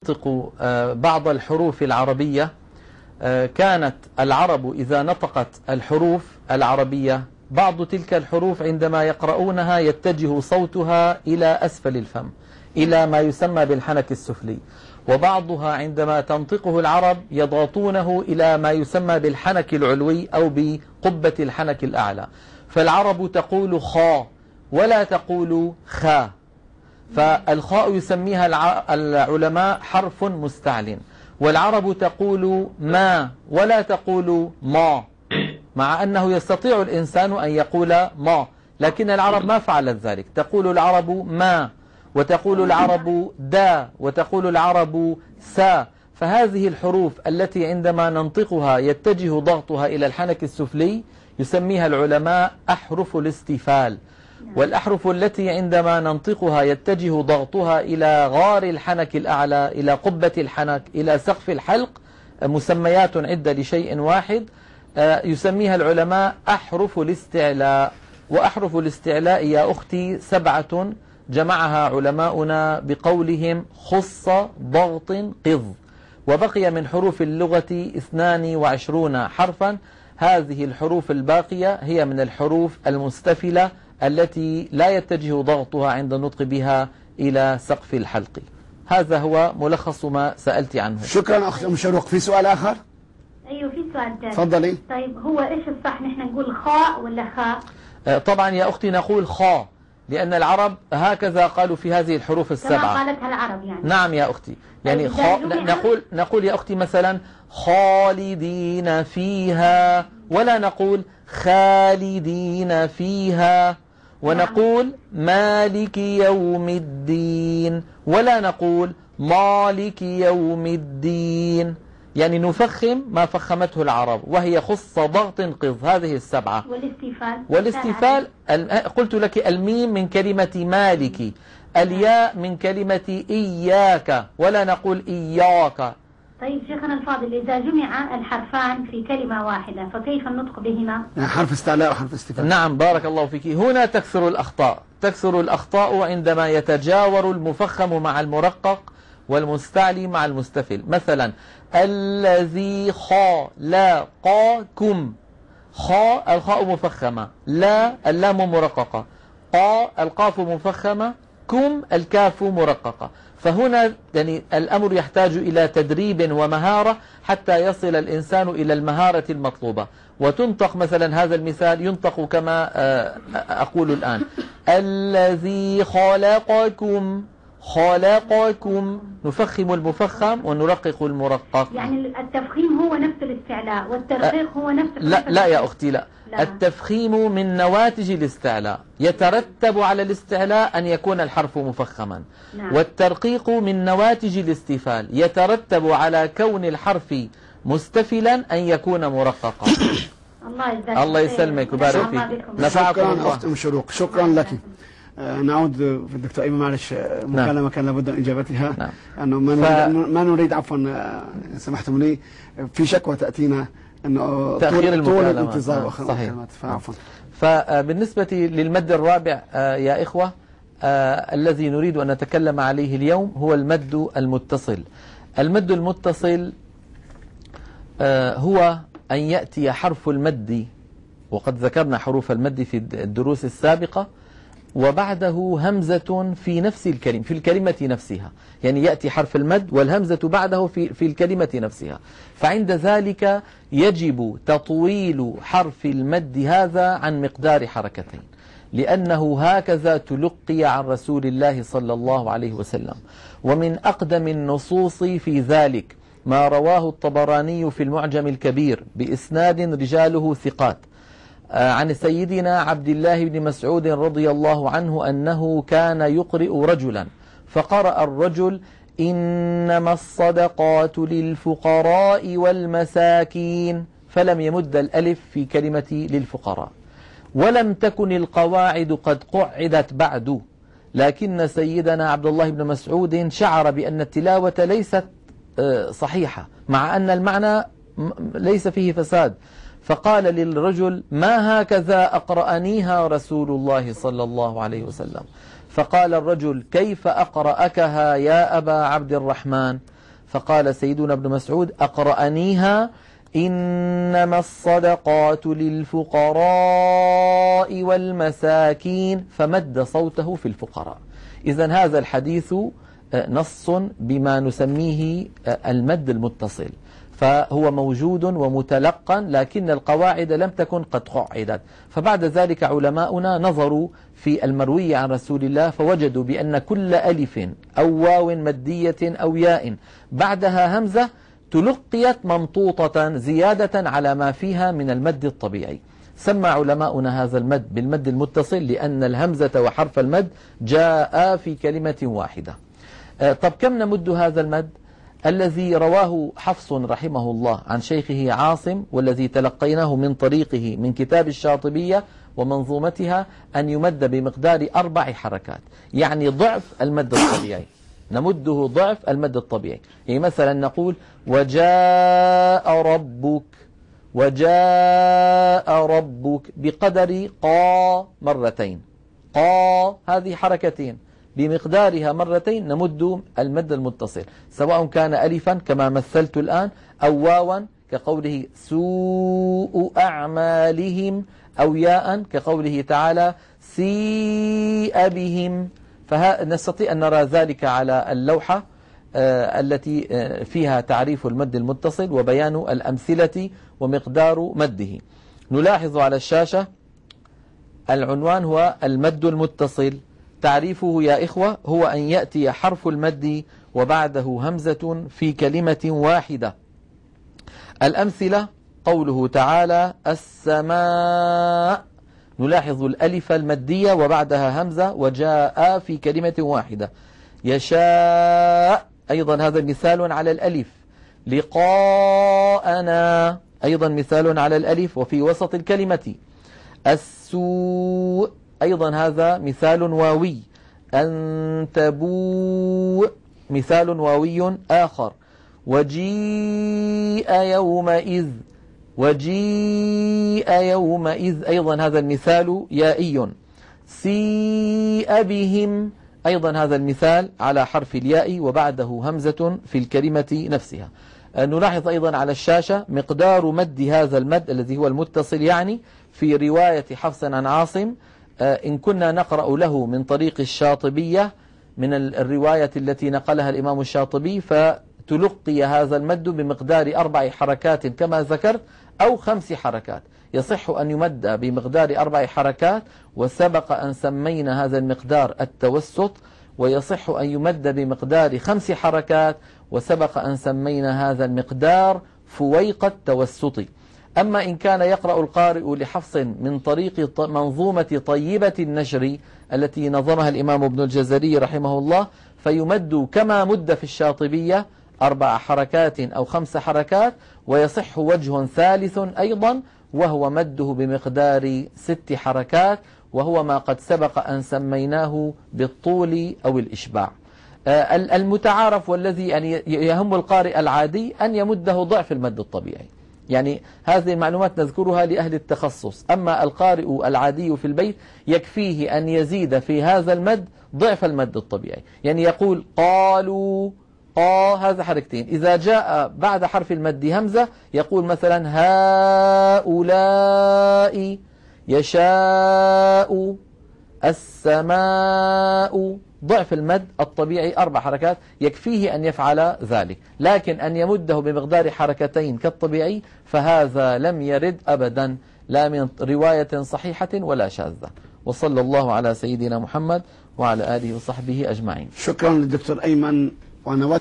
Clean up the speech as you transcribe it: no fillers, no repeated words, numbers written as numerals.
ننطق بعض الحروف العربية، كانت العرب إذا نطقت الحروف العربية بعض تلك الحروف عندما يقرؤونها يتجه صوتها إلى أسفل الفم إلى ما يسمى بالحنك السفلي، وبعضها عندما تنطقه العرب يضغطونه إلى ما يسمى بالحنك العلوي أو بقبة الحنك الأعلى. فالعرب تقول خا ولا تقول خا، فالخاء يسميها العلماء حرف مستعل، والعرب تقول ما ولا تقول ما، مع أنه يستطيع الإنسان أن يقول ما، لكن العرب ما فعلت ذلك. تقول العرب ما، وتقول العرب دا، وتقول العرب سا. فهذه الحروف التي عندما ننطقها يتجه ضغطها إلى الحنك السفلي يسميها العلماء أحرف الاستفال، والأحرف التي عندما ننطقها يتجه ضغطها إلى غار الحنك الأعلى، إلى قبة الحنك، إلى سقف الحلق، مسميات عدة لشيء واحد، يسميها العلماء أحرف الاستعلاء. وأحرف الاستعلاء يا أختي 7 جمعها علماؤنا بقولهم خص ضغط قض، وبقي من حروف اللغة 22 حرفا. هذه الحروف الباقية هي من الحروف المستفلة التي لا يتجه ضغطها عند النطق بها إلى سقف الحلق. هذا هو ملخص ما سألت عنه. شكرا أخت أم شروق. في سؤال آخر؟ أيوه في سؤال ثاني. تفضلي. طيب هو إيش الصح، نحن نقول خاء ولا خاء؟ طبعا يا أختي نقول خاء، لأن العرب هكذا قالوا في هذه الحروف 7 كما قالتها العرب يعني. نعم يا أختي، يعني نقول يا أختي مثلا خالدين فيها، ولا نقول خالدين فيها، ونقول مالك يوم الدين، ولا نقول مالك يوم الدين. يعني نفخم ما فخمته العرب، وهي خص ضغط قض. هذه 7. والاستفال قلت لك الميم من كلمة مالك، الياء من كلمة إياك، ولا نقول إياك. طيب شيخنا الفاضل، إذا جمع الحرفان في كلمة واحدة فكيف النطق بهما؟ حرف استعلاء وحرف استفال. نعم بارك الله فيك. هنا تكثر الأخطاء، تكثر الأخطاء عندما يتجاور المفخم مع المرقق والمستعلي مع المستفل. مثلا الذي خا لا قاكم، خا الخاء مفخمة، لا اللام مرققة، قا القاف مفخمة، كم الكاف مرققة. فهنا يعني الأمر يحتاج إلى تدريب ومهارة حتى يصل الإنسان إلى المهارة المطلوبة. وتنطق مثلا هذا المثال ينطق كما أقول الآن: الذي خلقكم، خلقكم، نفخم المفخم ونرقق المرقق. يعني التفخيم هو نفس الاستعلاء والترقيق هو نفس لا يا أختي لا. التفخيم من نواتج الاستعلاء، يترتب على الاستعلاء أن يكون الحرف مفخما. نعم. والترقيق من نواتج الاستفال، يترتب على كون الحرف مستفلا أن يكون مرققا. الله يسلمك ويبارك فيك. شكرا أخت أم شروق، شكرا لك. نعود في الدكتور أيمن، معلش مكالمة كان لابد من إجابتها. نعم. أنه ما نريد عفوا سمحتم لي في شكوى تأتينا أنه تأخير المكالمة. الانتظار صحيح. فعفوا. فبالنسبة للمد الرابع يا إخوة، الذي نريد أن نتكلم عليه اليوم هو المد المتصل. المد المتصل هو أن يأتي حرف المد، وقد ذكرنا حروف المد في الدروس السابقة، وبعده همزة في نفس الكلمة، في الكلمة نفسها. يعني يأتي حرف المد والهمزة بعده في الكلمة نفسها. فعند ذلك يجب تطويل حرف المد هذا عن مقدار حركتين، لأنه هكذا تلقي عن رسول الله صلى الله عليه وسلم. ومن أقدم النصوص في ذلك ما رواه الطبراني في المعجم الكبير بإسناد رجاله ثقات عن سيدنا عبد الله بن مسعود رضي الله عنه أنه كان يقرئ رجلا، فقرأ الرجل: إنما الصدقات للفقراء والمساكين، فلم يمد الألف في كلمة للفقراء. ولم تكن القواعد قد قعدت بعد، لكن سيدنا عبد الله بن مسعود شعر بأن التلاوة ليست صحيحة، مع أن المعنى ليس فيه فساد، فقال للرجل: ما هكذا أقرأنيها رسول الله صلى الله عليه وسلم؟ فقال الرجل: كيف أقرأكها يا أبا عبد الرحمن؟ فقال سيدنا ابن مسعود أقرأنيها: إنما الصدقات للفقراء والمساكين، فمد صوته في الفقراء. إذن هذا الحديث نص بما نسميه المد المتصل، فهو موجود ومتلقن، لكن القواعد لم تكن قد قعدت. فبعد ذلك علماؤنا نظروا في المروي عن رسول الله فوجدوا بأن كل ألف أو واو مدية أو ياء بعدها همزة تلقيت ممطوطة زيادة على ما فيها من المد الطبيعي. سمى علماؤنا هذا المد بالمد المتصل لأن الهمزة وحرف المد جاء في كلمة واحدة. طب كم نمد هذا المد؟ الذي رواه حفص رحمه الله عن شيخه عاصم، والذي تلقيناه من طريقه من كتاب الشاطبية ومنظومتها، أن يمد بمقدار 4 حركات، يعني ضعف المد الطبيعي، نمده ضعف المد الطبيعي. يعني مثلا نقول: وجاء ربك، وجاء ربك، بقدر قا مرتين، قا هذه حركتين بمقدارها مرتين نمد المد المتصل، سواء كان ألفا كما مثلت الآن، أو واوا كقوله سوء أعمالهم، أو ياء كقوله تعالى سيء بهم. فنستطيع أن نرى ذلك على اللوحة التي فيها تعريف المد المتصل وبيان الأمثلة ومقدار مده. نلاحظ على الشاشة العنوان هو المد المتصل. تعريفه يا إخوة هو أن يأتي حرف المد وبعده همزة في كلمة واحدة. الأمثلة: قوله تعالى السماء، نلاحظ الألف المدية وبعدها همزة وجاء في كلمة واحدة. يشاء، أيضا هذا مثال على الألف. لقاءنا، أيضا مثال على الألف وفي وسط الكلمة. السوء، أيضا هذا مثال واوي. أن تبوء، مثال واوي آخر. وجيء يومئذ، وجيء يومئذ، أيضا هذا المثال يائي. سيء بهم، أيضا هذا المثال على حرف الياء وبعده همزة في الكلمة نفسها. نلاحظ أيضا على الشاشة مقدار مد هذا المد الذي هو المتصل، يعني في رواية حفص عن عاصم، إن كنا نقرأ له من طريق الشاطبية من الرواية التي نقلها الإمام الشاطبي، فتلقي هذا المد بمقدار 4 حركات كما ذكرت، أو 5 حركات. يصح أن يمد بمقدار 4 حركات، وسبق أن سمينا هذا المقدار التوسط، ويصح أن يمد بمقدار 5 حركات، وسبق أن سمينا هذا المقدار فويق التوسط. أما إن كان يقرأ القارئ لحفص من طريق منظومة طيبة النشر التي نظمها الإمام ابن الجزري رحمه الله، فيمد كما مد في الشاطبية 4 حركات أو 5 حركات، ويصح وجه ثالث أيضا وهو مده بمقدار 6 حركات، وهو ما قد سبق أن سميناه بالطول أو الإشباع. المتعارف والذي يعني يهم القارئ العادي أن يمده ضعف المد الطبيعي، يعني هذه المعلومات نذكرها لأهل التخصص. أما القارئ العادي في البيت يكفيه أن يزيد في هذا المد ضعف المد الطبيعي، يعني يقول قالوا، قا هذا حركتين. إذا جاء بعد حرف المد همزة يقول مثلا هؤلاء، يشاء، السماء، ضعف المد الطبيعي 4 حركات، يكفيه أن يفعل ذلك. لكن أن يمده بمقدار حركتين كالطبيعي فهذا لم يرد أبدا، لا من رواية صحيحة ولا شاذة. وصلى الله على سيدنا محمد وعلى آله وصحبه أجمعين. شكرا للدكتور أيمن.